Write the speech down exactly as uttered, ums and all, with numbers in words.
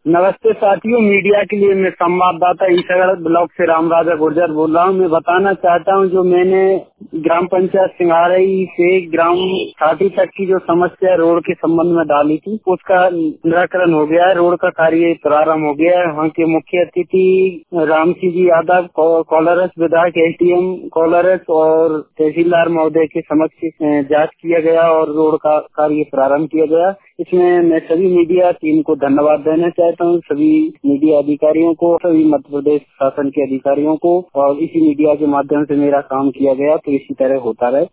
नमस्ते साथियों, मीडिया के लिए मैं संवाददाता ईसागढ़ ब्लॉक से रामराजा गुर्जर बोल रहा हूँ। मैं बताना चाहता हूँ जो मैंने ग्राम पंचायत सिंघारई से ग्राम छाटी तक की जो समस्या रोड के संबंध में डाली थी, उसका निराकरण हो गया है। रोड का कार्य प्रारंभ हो गया है। वहाँ के मुख्य अतिथि रामसिंह जी यादव, कोलारस विधायक, एसडीएम कोलारस और तहसीलदार महोदय के समक्ष जांच किया गया और रोड का कार्य प्रारंभ किया गया। इसमें मैं सभी मीडिया टीम को धन्यवाद देना चाहता हूँ, सभी मीडिया अधिकारियों को, सभी मध्य प्रदेश शासन के अधिकारियों को। और इसी मीडिया के माध्यम से मेरा काम किया गया, तो इसी तरह होता रहे।